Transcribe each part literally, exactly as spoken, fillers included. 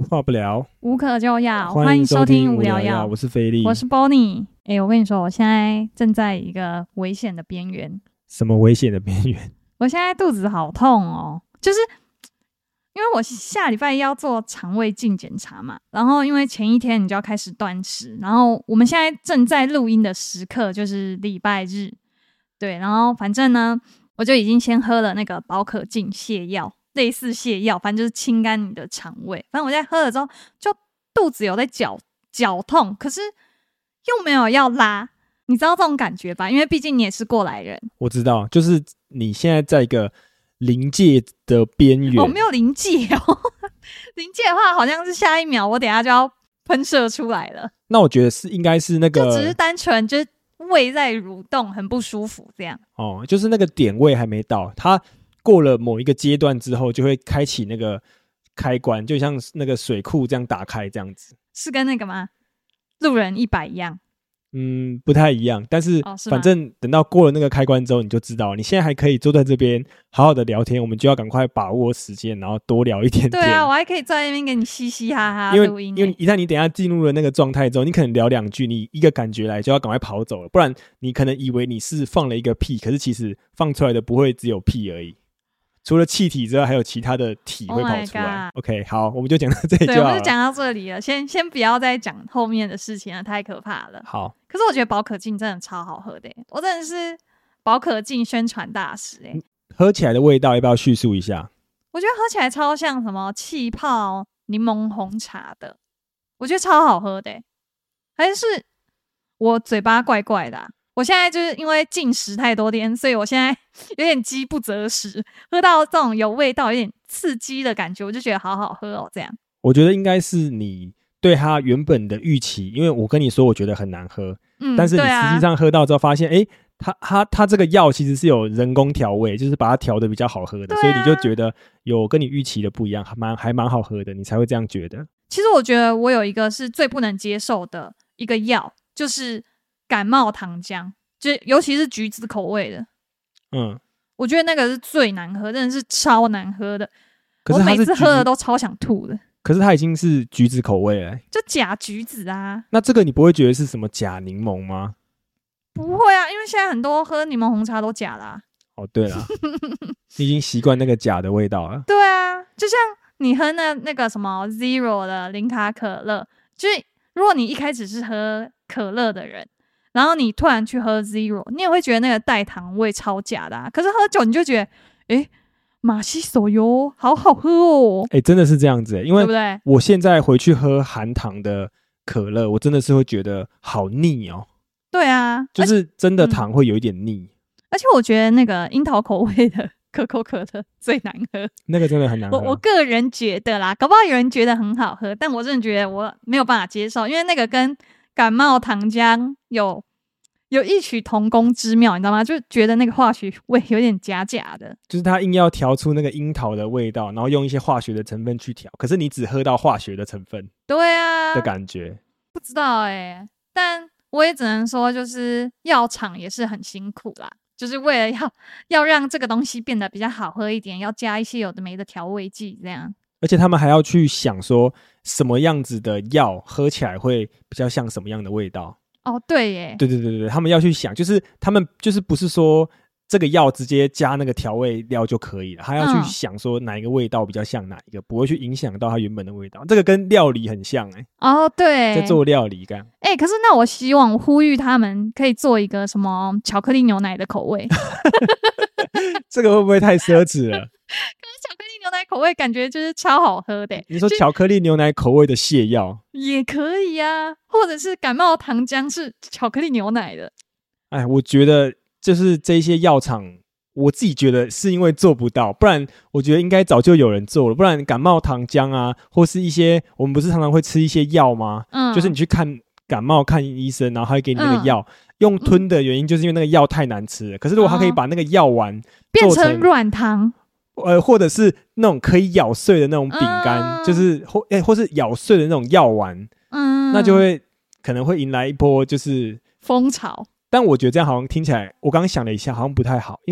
话不聊， 无可救药。 欢迎收听无聊药， 我是菲力， 我是 Bonnie。哎、欸，我跟你说，我现在正在一个危险的边缘。 什么危险的边缘？ 我现在肚子好痛哦，就是因为我下礼拜要做肠胃镜检查嘛，然后因为前一天你就要开始断食，然后我们现在正在录音的时刻就是礼拜日，对，然后反正呢，我就已经先喝了那个保可净泻药。类似泻药，反正就是清干你的肠胃。反正我在喝了之后，就肚子有在绞绞痛，可是又没有要拉，你知道这种感觉吧？因为毕竟你也是过来人。 我知道，就是你现在在一个临界的边缘。 我、哦、没有临界哦，临界的话好像是下一秒我等一下就要喷射出来了。 那我觉得是应该是那个， 就只是单纯就是胃在蠕动，很不舒服这样。 哦，就是那个点位还没到，它。过了某一个阶段之后，就会开启那个开关，就像那个水库这样打开，这样子。 是跟那个吗？路人一百一样？ 嗯，不太一样。但是反正等到过了那个开关之后，你就知道，你现在还可以坐在这边好好的聊天，我们就要赶快把握时间，然后多聊一点点。 对啊，我还可以在那边给你嘻嘻哈哈录音、 欸。因为因为一旦你等一下进入了那个状态之后，你可能聊两句，你一个感觉来就要赶快跑走了，不然你可能以为你是放了一个屁，可是其实放出来的不会只有屁而已。除了气体之外，还有其他的体会跑出来。Oh、OK， 好，我们就讲到这里就好了。 对，我们就讲到这里了。先先不要再讲后面的事情了，太可怕了。 好， 可是我觉得保可净真的超好喝的耶，我真的是保可净宣传大使哎。 喝起来的味道要不要叙述一下？ 我觉得喝起来超像什么气泡柠檬红茶的，我觉得超好喝的耶。还是我嘴巴怪怪的、啊？我现在就是因为禁食太多天，所以我现在有点饥不择食，喝到这种有味道、有点刺激的感觉，我就觉得好好喝哦。这样， 我觉得应该是你对它原本的预期，因为我跟你说，我觉得很难喝，嗯，但是你实际上喝到之后发现，哎、啊，它它它这个药其实是有人工调味，就是把它调的比较好喝的，啊、所以你就觉得有跟你预期的不一样，还蛮还蛮好喝的，你才会这样觉得。 其实我觉得我有一个是最不能接受的一个药，就是感冒糖浆，就尤其是橘子口味的，嗯，我觉得那个是最难喝，真的是超难喝的。可是我每次喝了都超想吐的。 可是它已经是橘子口味了、欸， 就假橘子啊。 那这个你不会觉得是什么假柠檬吗？ 不会啊，因为现在很多喝柠檬红茶都假啦、啊。 哦，对啦，你已经习惯那个假的味道了。 对啊，就像你喝那那个什么 Zero 的零卡可乐，就是如果你一开始是喝可乐的人。然后你突然去喝 Zero， 你也会觉得那个代糖味超假的、啊、可是喝酒你就觉得诶马西手游好好喝哦。 诶真的是这样子、欸、因为我现在回去喝含糖的可乐，我真的是会觉得好腻哦。 对啊， 就是真的糖会有一点腻、嗯、 而且我觉得那个樱桃口味的可口可乐最难喝， 那个真的很难喝。 我我个人觉得啦，搞不好有人觉得很好喝，但我真的觉得我没有办法接受，因为那个跟感冒糖浆有有异曲同工之妙，你知道吗？就觉得那个化学味有点假假的， 就是他硬要调出那个樱桃的味道，然后用一些化学的成分去调，可是你只喝到化学的成分， 对啊的感觉。 不知道哎、欸，但我也只能说，就是药厂也是很辛苦啦，就是为了要要让这个东西变得比较好喝一点，要加一些有的没的调味剂，这样。 而且他们还要去想说什么样子的药喝起来会比较像什么样的味道。 哦，对耶， 对对对对，他们要去想，就是他们就是不是说这个药直接加那个调味料就可以了，他要去想说哪一个味道比较像哪一个，嗯、不会去影响到它原本的味道。这个跟料理很像哎、欸。 哦，对， 在做料理干。 哎、欸，可是那我希望我呼吁他们可以做一个什么巧克力牛奶的口味。 这个会不会太奢侈了？ 可是巧克力牛奶口味感觉就是超好喝的、欸。 你说巧克力牛奶口味的泻药也可以啊，或者是感冒糖浆是巧克力牛奶的。 哎，我觉得就是这些药厂，我自己觉得是因为做不到，不然我觉得应该早就有人做了。不然感冒糖浆啊，或是一些我们不是常常会吃一些药吗？嗯，就是你去看感冒看医生，然后他会给你那个药、嗯，用吞的原因就是因为那个药太难吃了。可是如果他可以把那个药丸变成软糖。 呃，或者是那种可以咬碎的那种饼干、嗯，就是或诶、欸，或是咬碎的那种药丸，嗯，那就会可能会迎来一波就是风潮。 但我觉得这样好像听起来，我刚刚想了一下，好像不太好，因为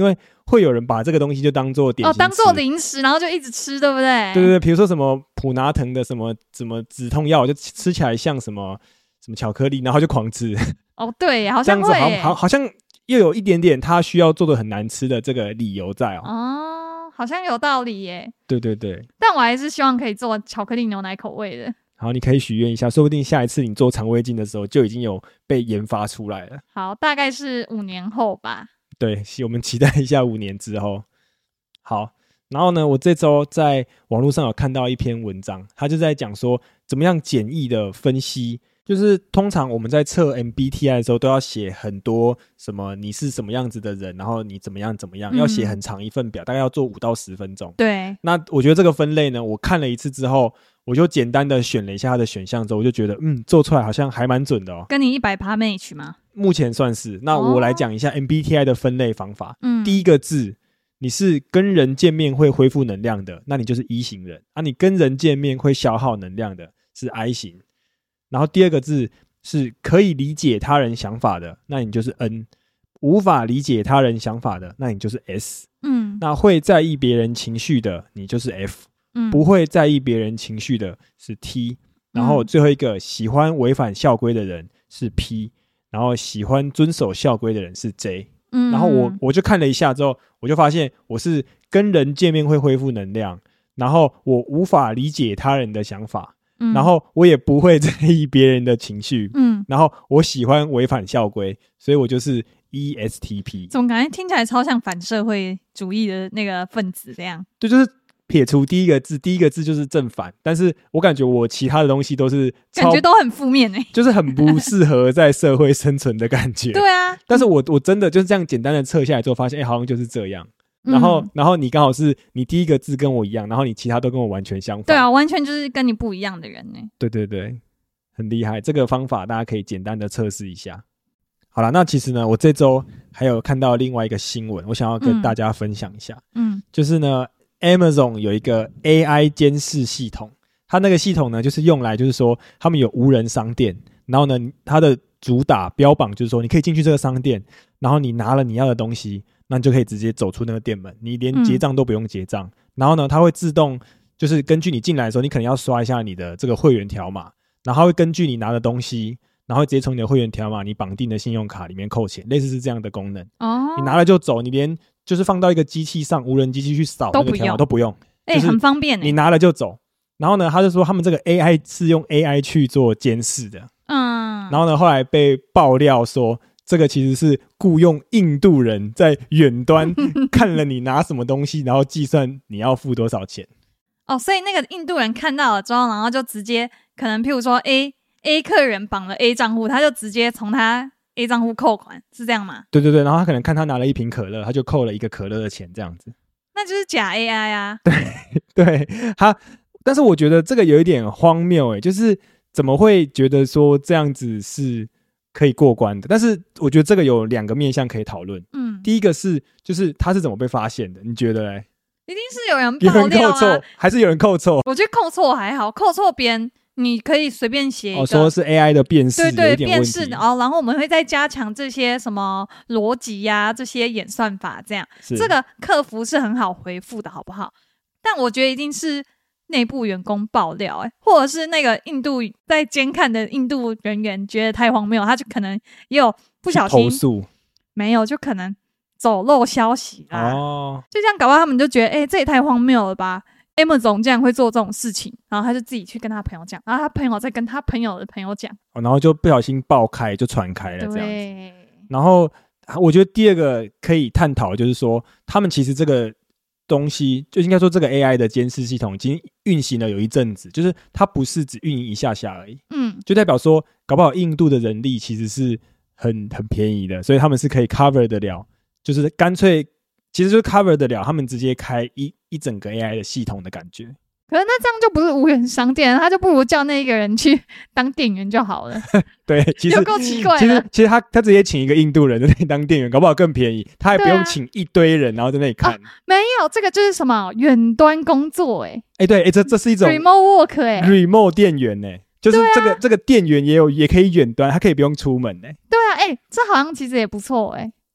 会有人把这个东西就当做点心吃， 哦，当做零食，然后就一直吃，对不对？ 对对对，比如说什么普拿疼的什么什么止痛药，就吃起来像什么什么巧克力，然后就狂吃。 哦，对，好这样子像会耶， 好好好像又有一点点他需要做的很难吃的这个理由在哦。 哦，好像有道理耶。 对对对， 但我还是希望可以做巧克力牛奶口味的。 好，你可以许愿一下，说不定下一次你做肠胃镜的时候就已经有被研发出来了。 好，大概是五年后吧。 对，我们期待一下五年之后。好，然后呢，我这周在网络上有看到一篇文章，他就在讲说怎么样简易的分析，就是通常我们在测 M B T I 的时候都要写很多什么你是什么样子的人，然后你怎么样怎么样， 嗯要写很长一份表，大概要做五到十分钟。 对， 那我觉得这个分类呢，我看了一次之后，我就简单的选了一下它的选项之后，我就觉得嗯，做出来好像还蛮准的哦。 跟你一百趴 match 吗？ 目前算是。那我来讲一下 M B T I 的分类方法。 嗯， 第一个字，你是跟人见面会恢复能量的，那你就是 E 型人啊；你跟人见面会消耗能量的，是 I 型。然后第二个字是可以理解他人想法的，那你就是 N；无法理解他人想法的，那你就是 S。 嗯， 那会在意别人情绪的，你就是 F。 嗯， 不会在意别人情绪的是 T。然后最后一个喜欢违反校规的人是 P。然后喜欢遵守校规的人是 J。 嗯， 然后我我就看了一下之后，我就发现我是跟人见面会恢复能量，然后我无法理解他人的想法， 嗯， 然后我也不会在意别人的情绪， 嗯， 然后我喜欢违反校规，所以我就是 E S T P。 怎么感觉听起来超像反社会主义的那个分子这样？ 对，就是撇除第一个字，第一个字就是正反，但是我感觉我其他的东西都是感觉都很负面欸， 就是很不适合在社会生存的感觉。 对啊， 但是我我真的就是这样简单的测下来之后，发现哎、欸，好像就是这样。然后、 嗯、 然后你刚好是你第一个字跟我一样，然后你其他都跟我完全相反。 对啊，完全就是跟你不一样的人呢。 对对对，很厉害。这个方法大家可以简单的测试一下。好啦，那其实呢，我这周还有看到另外一个新闻，我想要跟大家分享一下。 嗯， 就是呢 Amazon 有一个 A I 监视系统，它那个系统呢就是用来就是说他们有无人商店，然后呢它的主打标榜就是说你可以进去这个商店，然后你拿了你要的东西，那你就可以直接走出那个店门，你连结账都不用结账、嗯、然后呢它会自动就是根据你进来的时候，你可能要刷一下你的这个会员条码，然后它会根据你拿的东西，然后直接从你的会员条码你绑定的信用卡里面扣钱，类似是这样的功能。哦，你拿了就走，你连就是放到一个机器上，无人机器去扫那个条码都不用， 哎、欸，很方便、欸、 你拿了就走。然后呢，他就说他们这个 A I 是用 A I 去做监视的，嗯。然后呢，后来被爆料说，这个其实是雇用印度人在远端看了你拿什么东西，然后计算你要付多少钱。 哦，所以那个印度人看到了之后，然后就直接可能譬如说 A A 客人绑了 A 账户，他就直接从他 A 账户扣款，是这样吗？ 对对对，然后他可能看他拿了一瓶可乐，他就扣了一个可乐的钱，这样子。 那就是假 A I 啊。 对对，他，但是我觉得这个有一点荒谬诶，就是怎么会觉得说这样子是可以过关的？但是我觉得这个有两个面向可以讨论。嗯，第一个是就是他是怎么被发现的？你觉得嘞？ 一定是有人爆料啊， 有人扣错，还是有人扣错？ 我觉得扣错还好，扣错别人你可以随便写一个， 哦，说是 A I 的辨识， 对对， 有一点问题辨识哦，然后我们会再加强这些什么逻辑呀，这些演算法，这样这个客服是很好回复的，好不好？但我觉得一定是内部员工爆料、欸，或者是那个印度在监看的印度人员觉得太荒谬，他就可能也有不小心投诉， 没有，就可能走漏消息啦。哦，就这样搞不好他们就觉得，哎、欸，这也太荒谬了吧。Amazon 竟然会做这种事情，然后他就自己去跟他朋友讲，然后他朋友再跟他朋友的朋友讲、 哦，然后就不小心爆开，就传开了这样子。然后我觉得第二个可以探讨就是说，他们其实这个东西就应该说这个 A I 的监视系统已经运行了有一阵子，就是它不是只运营一下下而已。嗯，就代表说，搞不好印度的人力其实是很很便宜的，所以他们是可以 cover 得了，就是干脆。其实就是 cover 得了，他们直接开一一整个 A I 的系统的感觉。 可是那这样就不是无人商店，他就不如叫那个人去当店员就好了。 对，其实有够奇怪的。 其实其实他他直接请一个印度人在那里当店员，搞不好更便宜。他还不用请一堆人，然后在那里看。啊、 没有，这个就是什么远端工作哎、欸。 哎、欸，对，哎、欸，这这是一种 remote work 哎、欸、 ，remote 店员哎、欸。就是这个、啊、这个店员也有也可以远端，他可以不用出门哎、欸。 对啊，哎、欸，这好像其实也不错哎、欸。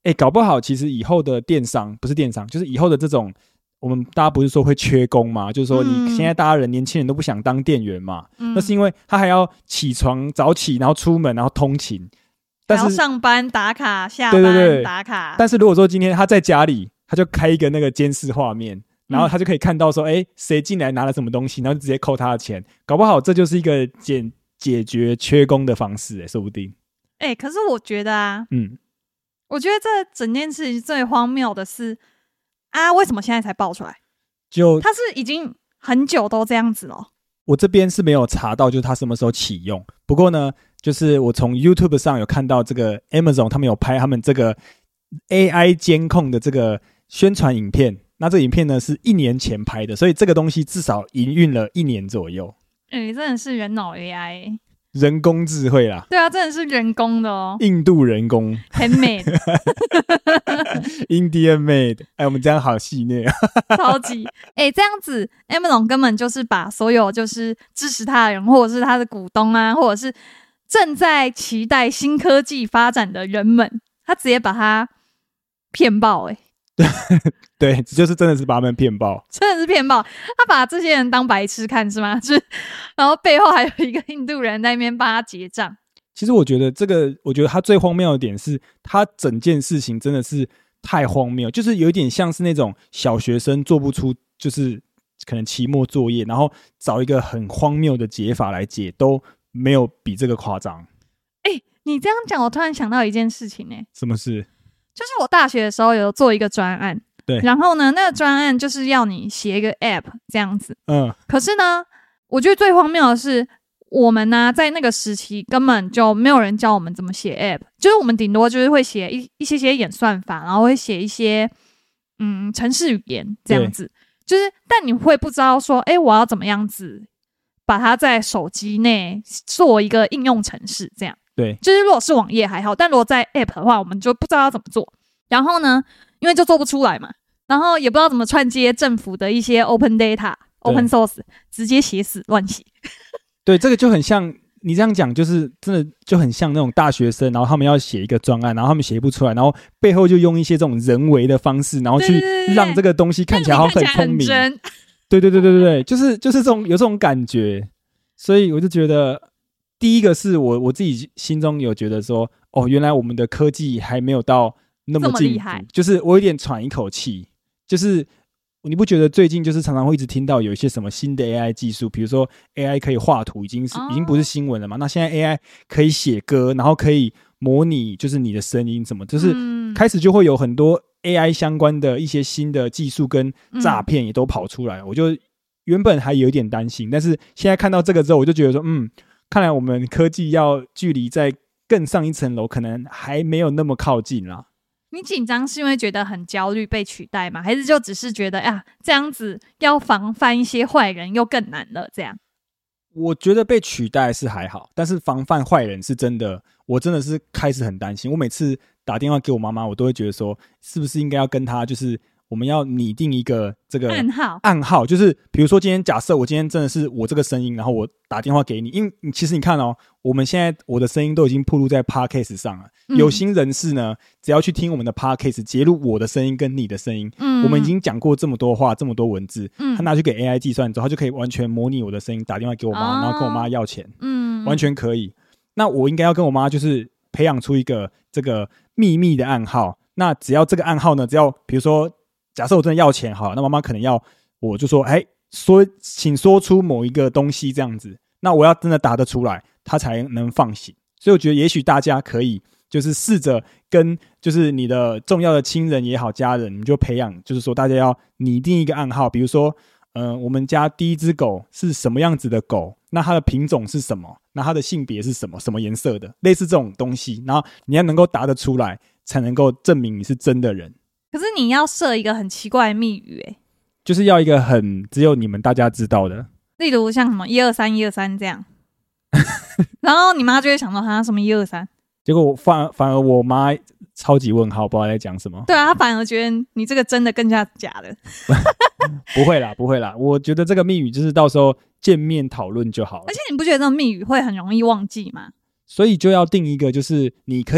哎、欸，搞不好其实以后的电商不是电商，就是以后的这种，我们大家不是说会缺工吗？就是说你现在大家人年轻人都不想当店员嘛，嗯、那是因为他还要起床早起，然后出门，然后通勤，但是还要上班打卡，下班对对对打卡。 但是如果说今天他在家里，他就开一个那个监视画面，然后他就可以看到说，哎、嗯，谁进来拿了什么东西，然后就直接扣他的钱，搞不好这就是一个解解决缺工的方式、欸，说不定。 哎、欸，可是我觉得啊， 嗯。 我觉得这整件事情最荒谬的是啊，为什么现在才爆出来？ 就他是已经很久都这样子了。 我这边是没有查到，就是他什么时候启用。不过呢，就是我从 YouTube 上有看到这个 Amazon 他们有拍他们这个 A I 监控的这个宣传影片。那这个影片呢是一年前拍的，所以这个东西至少营运了一年左右。 哎、欸，真的是人脑 A I。欸人工智慧啦， 对啊，真的是人工的哦， 印度人工 handmade Indian made， 哎，我们这样好戏谑啊， 超级哎、欸，这样子 Amazon 根本就是把所有就是支持他的人，或者是他的股东啊，或者是正在期待新科技发展的人们，他直接把他骗爆哎、欸。 对，就是真的是把他们骗爆， 真的是骗爆。他把这些人当白痴看是吗？就是，然后背后还有一个印度人在那边帮他结账。 其实我觉得这个，我觉得他最荒谬的点是，他整件事情真的是太荒谬，就是有一点像是那种小学生做不出，就是可能期末作业，然后找一个很荒谬的解法来解，都没有比这个夸张。 哎、欸，你这样讲，我突然想到一件事情哎、欸， 什么事？ 就是我大学的时候有做一个专案， 对， 然后呢，那个专案就是要你写一个 app 这样子， 嗯， 可是呢，我觉得最荒谬的是，我们呢、啊、在那个时期根本就没有人教我们怎么写 app， 就是我们顶多就是会写一一些些演算法，然后会写一些嗯程式语言这样子，就是但你会不知道说，哎，我要怎么样子把它在手机内做一个应用程式这样。 对， 就是如果是网页还好，但如果在 App 的话，我们就不知道要怎么做。然后呢，因为就做不出来嘛，然后也不知道怎么串接政府的一些 Open Data、Open Source， 直接写死乱写。 对，这个就很像你这样讲，就是真的就很像那种大学生，然后他们要写一个专案，然后他们写不出来，然后背后就用一些这种人为的方式，然后去让这个东西看起来好像很聪明。对对对对对对，就是就是这种有这种感觉，所以我就觉得。第一个是我我自己心中有觉得说，哦，原来我们的科技还没有到那么进步，就是我有点喘一口气。就是你不觉得最近就是常常会一直听到有一些什么新的 A I 技术，比如说 A I 可以画图，已经是、哦、已经不是新闻了嘛？那现在 A I 可以写歌，然后可以模拟就是你的声音什么，就是开始就会有很多 A I 相关的一些新的技术跟诈骗也都跑出来了。嗯、我就原本还有一点担心，但是现在看到这个之后，我就觉得说，嗯。看来我们科技要距离再更上一层楼，可能还没有那么靠近啦。 你紧张是因为觉得很焦虑被取代吗？还是就只是觉得啊，这样子要防范一些坏人又更难了？这样？ 我觉得被取代是还好，但是防范坏人是真的，我真的是开始很担心。我每次打电话给我妈妈，我都会觉得说，是不是应该要跟她就是。我们要拟定一个这个暗号， 暗号就是比如说今天假设我今天真的是我这个声音，然后我打电话给你，因为其实你看哦，我们现在我的声音都已经暴露在 Podcast 上了、嗯，有心人士呢，只要去听我们的 Podcast， 截录我的声音跟你的声音，嗯，我们已经讲过这么多话，这么多文字，嗯，他拿去给 A I 计算之后，他就可以完全模拟我的声音，打电话给我妈、哦，然后跟我妈要钱，嗯，完全可以。那我应该要跟我妈就是培养出一个这个秘密的暗号，那只要这个暗号呢，只要比如说。假设我真的要钱好了，那妈妈可能要我就说，哎，说请说出某一个东西这样子，那我要真的答得出来，她才能放心。所以我觉得也许大家可以就是试着跟就是你的重要的亲人也好，家人，你就培养，就是说大家要拟定一个暗号，比如说，呃，我们家第一只狗是什么样子的狗，那它的品种是什么，那它的性别是什么，什么颜色的，类似这种东西，然后你要能够答得出来，才能够证明你是真的人。 可是你要设一个很奇怪的密语、欸， 就是要一个很只有你们大家知道的， 例如像什么一二三一二三这样，然后你妈就会想到他什么一二三， 结果反反而我妈超级问号，不知道在讲什么。 对啊，她反而觉得你这个真的更加假的。 不会啦，不会啦，我觉得这个密语就是到时候见面讨论就好了。 而且你不觉得这种密语会很容易忘记吗？ 所以就要定一个，就是你可以。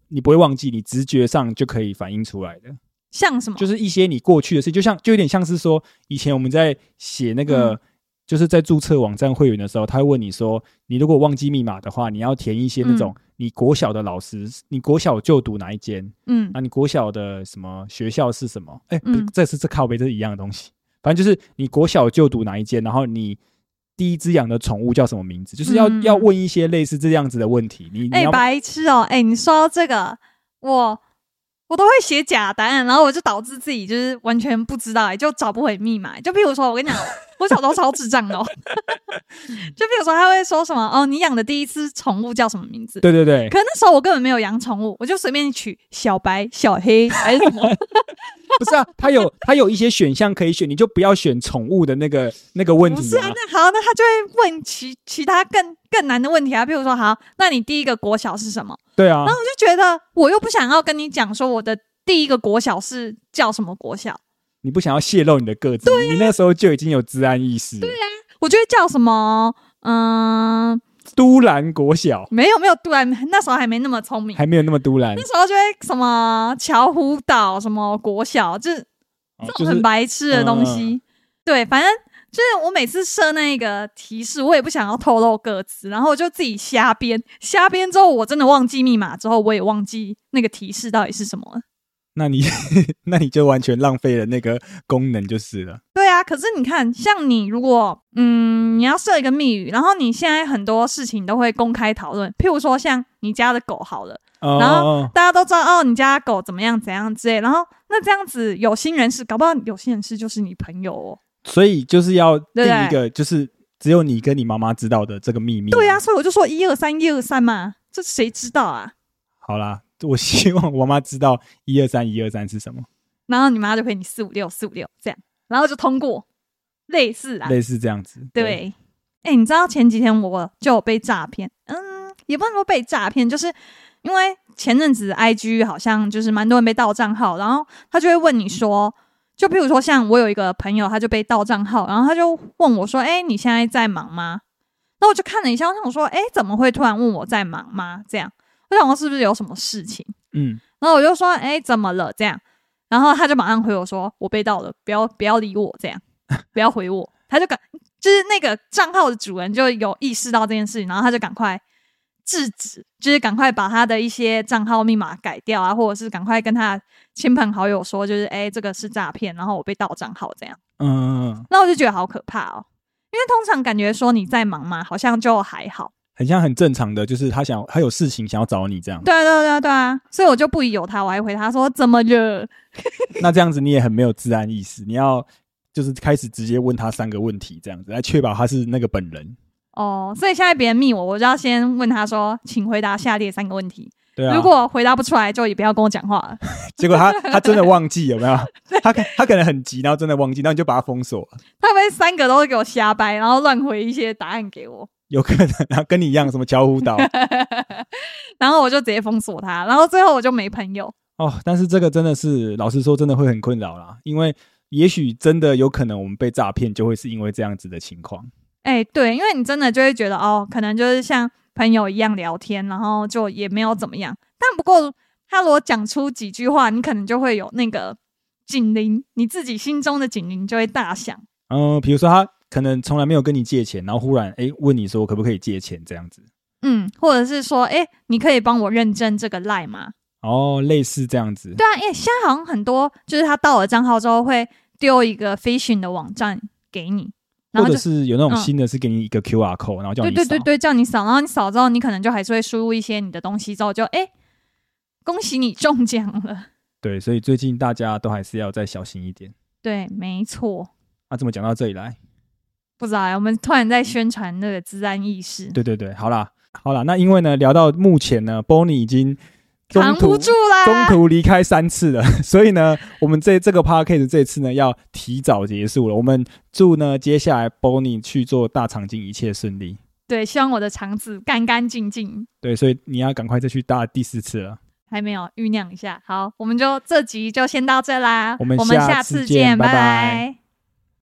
你不会忘记，你直觉上就可以反映出来的。 像什么？ 就是一些你过去的事，就像就有点像是说，以前我们在写那个、嗯，就是在注册网站会员的时候，他会问你说，你如果忘记密码的话，你要填一些那种你国小的老师，嗯、你国小就读哪一间，嗯，那、啊、你国小的什么学校是什么？哎、欸，嗯，这是这靠北，这是一样的东西。反正就是你国小就读哪一间，然后你第一只养的宠物叫什么名字，就是要、嗯、要问一些类似这样子的问题。你哎、 欸，白痴哦！哎、欸，你说到这个，我。我都会写假答案，然后我就导致自己就是完全不知道、欸，就找不回密码、欸。就譬如说，我跟你讲，我小时候超智障的哦。就譬如说，他会说什么哦，你养的第一只宠物叫什么名字？ 对对对。 可是那时候我根本没有养宠物，我就随便取小白、小黑还是什么。 不是啊，他有他有一些选项可以选，你就不要选宠物的那个那个问题、啊。 不是啊，那好，那他就会问其其他更更难的问题啊，譬如说，好，那你第一个国小是什么？ 对啊， 然后我就觉得我又不想要跟你讲说我的第一个国小是叫什么国小， 你不想要泄露你的个子，对、啊、你那时候就已经有治安意识。 对啊，我觉得叫什么，嗯、呃， 都兰国小， 没有没有都兰，那时候还没那么聪明， 还没有那么都兰， 那时候就会什么乔湖岛什么国小，就是这种很白痴的东西。哦就是嗯、对，反正。就是我每次设那个提示，我也不想要透露个资，然后我就自己瞎编，瞎编之后我真的忘记密码之后，我也忘记那个提示到底是什么了。 那你那你就完全浪费了那个功能就是了。 对啊，可是你看，像你如果嗯你要设一个密语，然后你现在很多事情都会公开讨论，譬如说像你家的狗好了，哦、然后大家都知道哦你家的狗怎么样怎样之类，然后那这样子有心人士，搞不好有心人士就是你朋友哦。 所以就是要定一个就是只有你跟你妈妈知道的这个秘密。 对啊，所以我就说一二三一二三嘛，这谁知道啊？ 好啦，我希望我妈知道一二三一二三是什么， 然后你妈就陪你四五六四五六这样，然后就通过，类似啊， 类似这样子。 对，哎、欸，你知道前几天我就有被诈骗，嗯，也不能说被诈骗，就是因为前阵子 I G 好像就是蛮多人被盗账号，然后他就会问你说。就譬如说像我有一个朋友他就被盗账号，然后他就问我说诶、欸、你现在在忙吗？那我就看了一下，我想说诶、欸、怎么会突然问我在忙吗？这样我想说是不是有什么事情，嗯，然后我就说诶、欸、怎么了这样，然后他就马上回我说我被盗了，不要不要理我这样，不要回我。他就赶就是那个账号的主人就有意识到这件事情，然后他就赶快制止，就是赶快把他的一些账号密码改掉啊，或者是赶快跟他亲朋好友说，就是哎、欸，这个是诈骗，然后我被盗账号这样。嗯，那我就觉得好可怕哦，因为通常感觉说你在忙嘛，好像就还好， 很像很正常的，就是他想他有事情想要找你这样。 对啊对啊对啊对啊，所以我就不疑有他，我还回他说怎么了？ 那这样子你也很没有治安意识，你要就是开始直接问他三个问题，这样子来确保他是那个本人。 哦，所以现在别人密我，我就要先问他说，请回答下列三个问题。 对啊， 如果回答不出来，就也不要跟我讲话了。 结果他他真的忘记有没有？他他可能很急，然后真的忘记，然后你就把他封锁了。 他们三个都会给我瞎掰，然后乱回一些答案给我。 有可能啊，跟你一样，什么乔湖岛， 然后我就直接封锁他，然后最后我就没朋友。 哦，但是这个真的是，老实说，真的会很困扰啦，因为也许真的有可能我们被诈骗，就会是因为这样子的情况。 哎、欸，对，因为你真的就会觉得哦，可能就是像朋友一样聊天，然后就也没有怎么样。但不过他如果讲出几句话，你可能就会有那个警铃，你自己心中的警铃就会大响。 嗯，比如说他可能从来没有跟你借钱，然后忽然哎问你说可不可以借钱这样子。 嗯，或者是说哎，你可以帮我认证这个 LINE 吗？ 哦，类似这样子。 对啊，哎，现在好像很多就是他盗了账号之后会丢一个 phishing 的网站给你。 或者是有那种新的是给你一个 Q R code、嗯、然后叫你扫， 对对对对，叫你扫，然后你扫之后你可能就还是会输入一些你的东西之后就哎，恭喜你中奖了。 对，所以最近大家都还是要再小心一点。 对，没错。 那怎么讲到这里来？ 不知道，我们突然在宣传那个治安意识。 对对对，好啦好啦，那因为呢聊到目前呢 Bonnie 已经扛不住啦， 中途离开三次了，所以呢，我们这这个 podcast 这次呢要提早结束了。我们祝呢接下来 Bonnie 去做大肠镜一切顺利。 对，希望我的肠子干干净净。 对，所以你要赶快再去大第四次了。 还没有，酝酿一下。好，我们就这集就先到这啦， 我们下次见，拜拜。